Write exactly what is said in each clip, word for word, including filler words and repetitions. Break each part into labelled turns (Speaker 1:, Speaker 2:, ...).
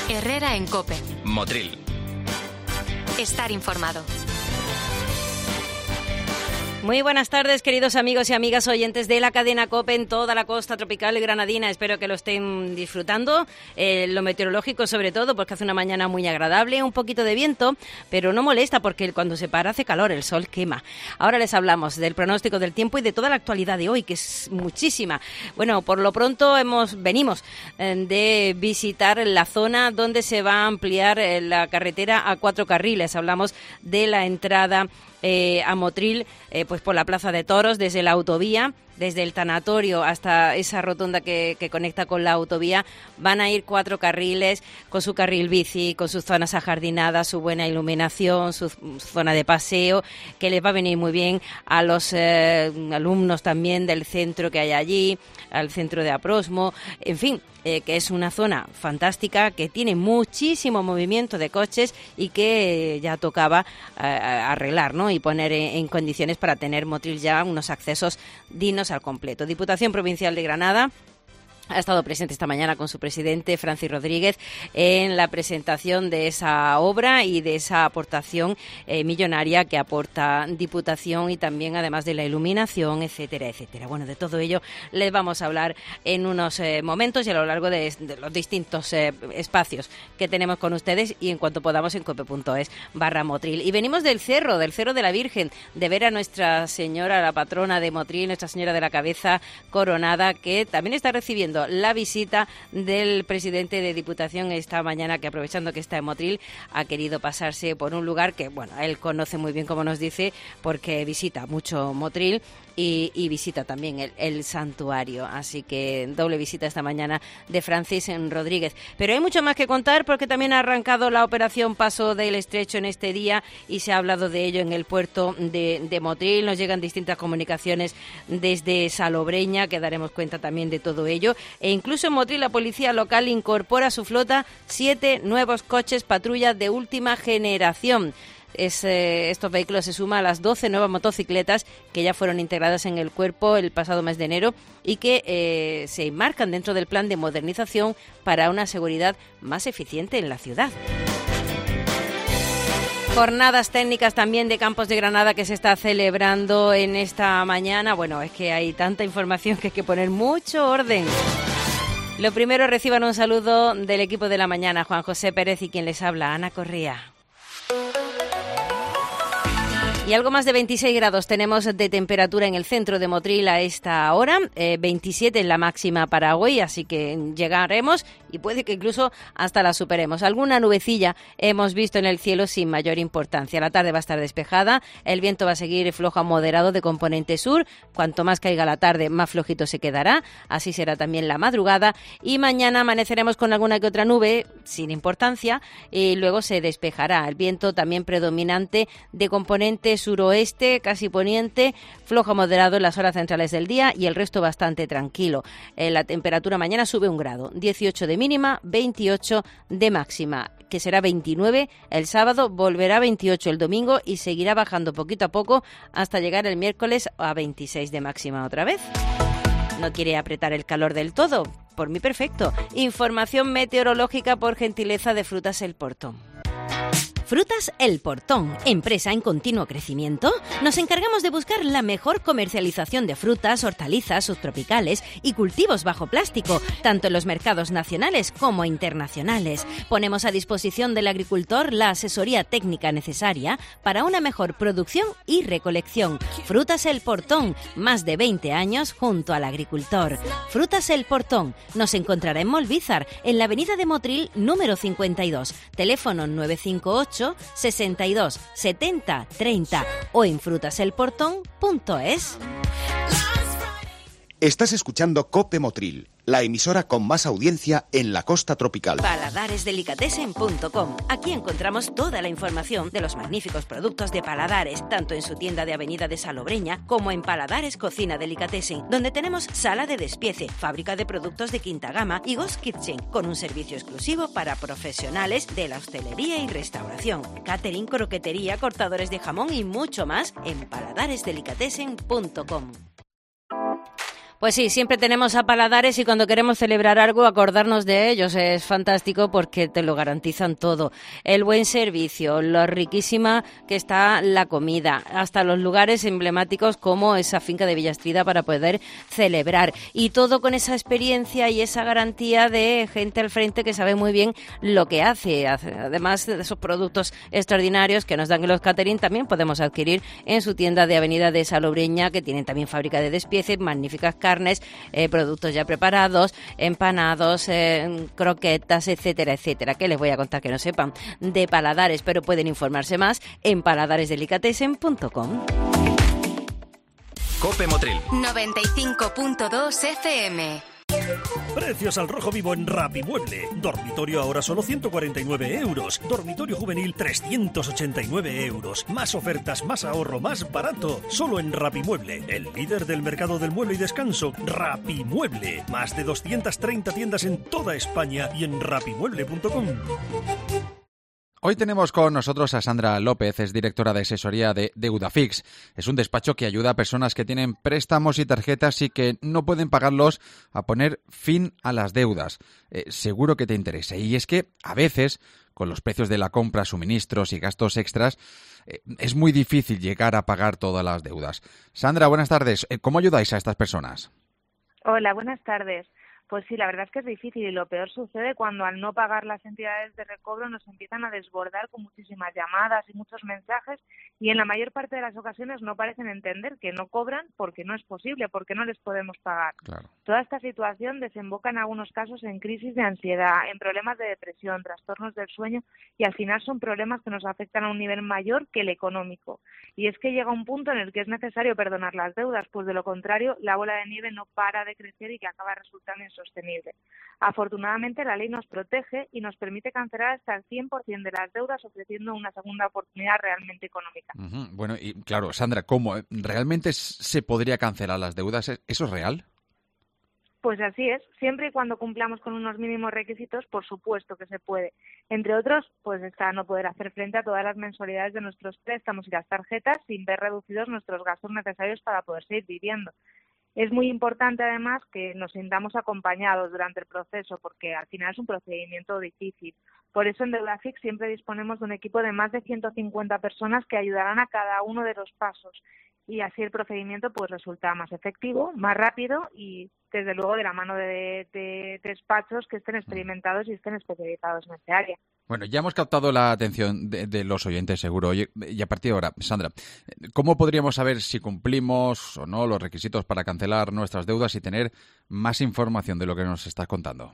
Speaker 1: Herrera en COPE.
Speaker 2: Motril.
Speaker 1: Estar informado.
Speaker 3: Muy buenas tardes, queridos amigos y amigas oyentes de la cadena COPE en toda la costa tropical granadina. Espero que lo estén disfrutando, eh, lo meteorológico sobre todo, porque hace una mañana muy agradable, un poquito de viento, pero no molesta porque cuando se para hace calor, el sol quema. Ahora les hablamos del pronóstico del tiempo y de toda la actualidad de hoy, que es muchísima. Bueno, por lo pronto hemos venimos eh, de visitar la zona donde se va a ampliar eh, la carretera a cuatro carriles. Hablamos de la entrada Eh, a Motril, eh, pues por la Plaza de Toros, desde la autovía, desde el tanatorio hasta esa rotonda que, que conecta con la autovía, van a ir cuatro carriles con su carril bici, con sus zonas ajardinadas, su buena iluminación, su, su zona de paseo, que les va a venir muy bien a los eh, alumnos también del centro que hay allí, al centro de Aprosmo, en fin, eh, que es una zona fantástica, que tiene muchísimo movimiento de coches y que ya tocaba eh, arreglar, ¿no? Y poner en, en condiciones para tener Motril ya unos accesos dignos al completo. Diputación Provincial de Granada ha estado presente esta mañana con su presidente, Francis Rodríguez, en la presentación de esa obra y de esa aportación eh, millonaria que aporta Diputación, y también además de la iluminación, etcétera, etcétera. Bueno, de todo ello les vamos a hablar en unos eh, momentos y a lo largo de, de los distintos eh, espacios que tenemos con ustedes, y en cuanto podamos en cope.es barra Motril. Y venimos del Cerro, del Cerro de la Virgen, de ver a Nuestra Señora, la patrona de Motril, Nuestra Señora de la Cabeza Coronada, que también está recibiendo la visita del presidente de Diputación esta mañana, que aprovechando que está en Motril ha querido pasarse por un lugar que, bueno, él conoce muy bien, como nos dice, porque visita mucho Motril y, y visita también el, el santuario. Así que doble visita esta mañana de Francis Rodríguez. Pero hay mucho más que contar, porque también ha arrancado la operación Paso del Estrecho en este día y se ha hablado de ello en el puerto de, de Motril. Nos llegan distintas comunicaciones desde Salobreña, que daremos cuenta también de todo ello. E incluso en Motril la policía local incorpora a su flota siete nuevos coches patrulla de última generación. Es, eh, estos vehículos se suman a las doce nuevas motocicletas que ya fueron integradas en el cuerpo el pasado mes de enero y que eh, se enmarcan dentro del plan de modernización para una seguridad más eficiente en la ciudad. Jornadas técnicas también de Campos de Granada que se está celebrando en esta mañana. Bueno, es que hay tanta información que hay que poner mucho orden. Lo primero, reciban un saludo del equipo de la mañana, Juan José Pérez, y quien les habla, Ana Correa. Y algo más de veintiséis grados tenemos de temperatura en el centro de Motril a esta hora, eh, veintisiete en la máxima para hoy, así que llegaremos y puede que incluso hasta la superemos. Alguna nubecilla hemos visto en el cielo sin mayor importancia. La tarde va a estar despejada, el viento va a seguir flojo a moderado de componente sur. Cuanto más caiga la tarde, más flojito se quedará. Así será también la madrugada. Y mañana amaneceremos con alguna que otra nube sin importancia y luego se despejará. El viento también predominante de componente suroeste, casi poniente, flojo a moderado en las horas centrales del día y el resto bastante tranquilo. Eh, la temperatura mañana sube un grado, dieciocho de mínima, veintiocho de máxima, que será veintinueve el sábado, volverá a veintiocho el domingo y seguirá bajando poquito a poco hasta llegar el miércoles a veintiséis de máxima otra vez. ¿No quiere apretar el calor del todo? Por mí perfecto. Información meteorológica por gentileza de Frutas El Portón.
Speaker 4: Frutas El Portón, empresa en continuo crecimiento. Nos encargamos de buscar la mejor comercialización de frutas, hortalizas, subtropicales y cultivos bajo plástico, tanto en los mercados nacionales como internacionales. Ponemos a disposición del agricultor la asesoría técnica necesaria para una mejor producción y recolección. Frutas El Portón, más de veinte años junto al agricultor. Frutas El Portón, nos encontrará en Molvízar, en la avenida de Motril número cincuenta y dos, teléfono nueve cinco ocho sesenta y dos setenta treinta o en frutaselportón punto es.
Speaker 5: Estás escuchando COPE Motril, la emisora con más audiencia en la costa tropical.
Speaker 4: paladares delicatessen punto com. Aquí encontramos toda la información de los magníficos productos de Paladares, tanto en su tienda de Avenida de Salobreña como en Paladares Cocina Delicatessen, donde tenemos sala de despiece, fábrica de productos de quinta gama y Ghost Kitchen, con un servicio exclusivo para profesionales de la hostelería y restauración, catering, croquetería, cortadores de jamón y mucho más en paladares delicatessen punto com.
Speaker 3: Pues sí, siempre tenemos a Paladares y cuando queremos celebrar algo, acordarnos de ellos. Es fantástico porque te lo garantizan todo. El buen servicio, lo riquísima que está la comida, hasta los lugares emblemáticos como esa finca de Villastrida para poder celebrar. Y todo con esa experiencia y esa garantía de gente al frente que sabe muy bien lo que hace. Además de esos productos extraordinarios que nos dan en los catering, también podemos adquirir en su tienda de Avenida de Salobreña, que tienen también fábrica de despiece, magníficas carnes, eh, productos ya preparados, empanados, eh, croquetas, etcétera, etcétera. ¿Qué les voy a contar que no sepan de Paladares? Pero pueden informarse más en paladares delicatessen punto com.
Speaker 1: Cope Motril noventa y cinco punto dos F M.
Speaker 2: Precios al rojo vivo en Rapimueble. Dormitorio ahora solo ciento cuarenta y nueve euros. Dormitorio juvenil trescientos ochenta y nueve euros. Más ofertas, más ahorro, más barato. Solo en Rapimueble, el líder del mercado del mueble y descanso. Rapimueble. Más de doscientas treinta tiendas en toda España y en rapimueble punto com.
Speaker 6: Hoy tenemos con nosotros a Sandra López, es directora de asesoría de Deudafix. Es un despacho que ayuda a personas que tienen préstamos y tarjetas y que no pueden pagarlos a poner fin a las deudas. Eh, seguro que te interesa. Y es que a veces, con los precios de la compra, suministros y gastos extras, eh, es muy difícil llegar a pagar todas las deudas. Sandra, buenas tardes. Eh, ¿Cómo ayudáis a estas personas?
Speaker 7: Hola, buenas tardes. Pues sí, la verdad es que es difícil y lo peor sucede cuando al no pagar las entidades de recobro nos empiezan a desbordar con muchísimas llamadas y muchos mensajes y en la mayor parte de las ocasiones no parecen entender que no cobran porque no es posible, porque no les podemos pagar.
Speaker 6: Claro.
Speaker 7: Toda esta situación desemboca en algunos casos en crisis de ansiedad, en problemas de depresión, trastornos del sueño y al final son problemas que nos afectan a un nivel mayor que el económico. Y es que llega un punto en el que es necesario perdonar las deudas, pues de lo contrario la bola de nieve no para de crecer y que acaba resultando sostenible. Afortunadamente, la ley nos protege y nos permite cancelar hasta el cien por ciento de las deudas, ofreciendo una segunda oportunidad realmente económica.
Speaker 6: Uh-huh. Bueno, y claro, Sandra, ¿cómo? ¿Realmente se podría cancelar las deudas? ¿Eso es real?
Speaker 7: Pues así es. Siempre y cuando cumplamos con unos mínimos requisitos, por supuesto que se puede. Entre otros, pues está no poder hacer frente a todas las mensualidades de nuestros préstamos y las tarjetas sin ver reducidos nuestros gastos necesarios para poder seguir viviendo. Es muy importante, además, que nos sintamos acompañados durante el proceso, porque al final es un procedimiento difícil. Por eso en Deudafix siempre disponemos de un equipo de más de ciento cincuenta personas que ayudarán a cada uno de los pasos. Y así el procedimiento pues resulta más efectivo, más rápido y, desde luego, de la mano de, de, de despachos que estén experimentados y estén especializados en este área.
Speaker 6: Bueno, ya hemos captado la atención de, de los oyentes, seguro. Oye, y a partir de ahora, Sandra, ¿cómo podríamos saber si cumplimos o no los requisitos para cancelar nuestras deudas y tener más información de lo que nos estás contando?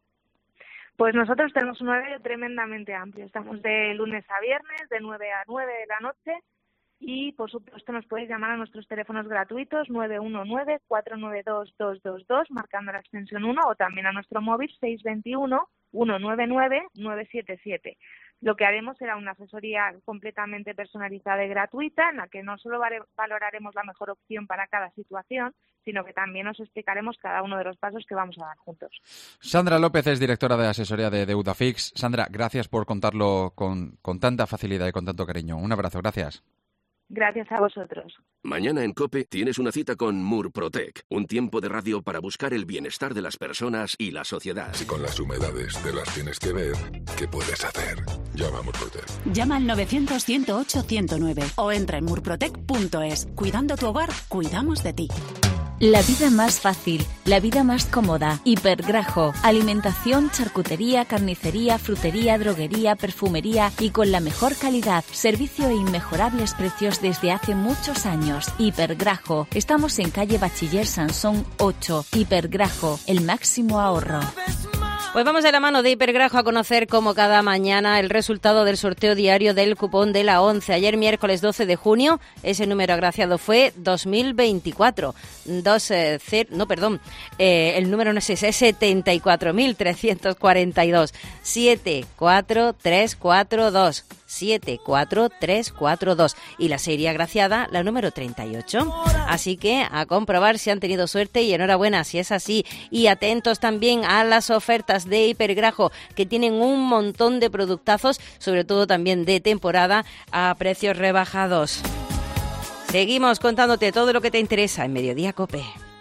Speaker 7: Pues nosotros tenemos un horario tremendamente amplio. Estamos de lunes a viernes, de nueve a nueve de la noche. Y, por supuesto, nos podéis llamar a nuestros teléfonos gratuitos nueve uno nueve, cuatro nueve dos, dos dos dos, marcando la extensión uno, o también a nuestro móvil seis dos uno, uno nueve nueve, nueve siete siete. Lo que haremos será una asesoría completamente personalizada y gratuita, en la que no solo valoraremos la mejor opción para cada situación, sino que también os explicaremos cada uno de los pasos que vamos a dar juntos.
Speaker 6: Sandra López es directora de asesoría de Deudafix. Sandra, gracias por contarlo con, con tanta facilidad y con tanto cariño. Un abrazo, gracias.
Speaker 7: Gracias a vosotros.
Speaker 8: Mañana en COPE tienes una cita con Murprotec, un tiempo de radio para buscar el bienestar de las personas y la sociedad.
Speaker 9: Si con las humedades te las tienes que ver, ¿qué puedes hacer? Llama a Murprotec.
Speaker 10: Llama al novecientos, ciento ocho, ciento nueve o entra en murprotec punto es. Cuidando tu hogar, cuidamos de ti.
Speaker 11: La vida más fácil, la vida más cómoda. Hipergrajo. Alimentación, charcutería, carnicería, frutería, droguería, perfumería y con la mejor calidad. Servicio e inmejorables precios desde hace muchos años. Hipergrajo. Estamos en calle Bachiller Sansón ocho. Hipergrajo. El máximo ahorro.
Speaker 3: Pues vamos de la mano de Hipergrajo a conocer como cada mañana el resultado del sorteo diario del cupón de la ONCE. Ayer miércoles doce de junio ese número agraciado fue dos mil veinticuatro. Dos, eh, cer- no, perdón, eh, el número no es ese, es setenta y cuatro mil trescientos cuarenta y dos. siete cuatro tres cuatro dos. siete cuatro tres cuatro dos y la serie agraciada, la número treinta y ocho. Así que a comprobar si han tenido suerte y enhorabuena si es así. Y atentos también a las ofertas de Hipergrajo, que tienen un montón de productazos, sobre todo también de temporada, a precios rebajados. Seguimos contándote todo lo que te interesa en Mediodía COPE.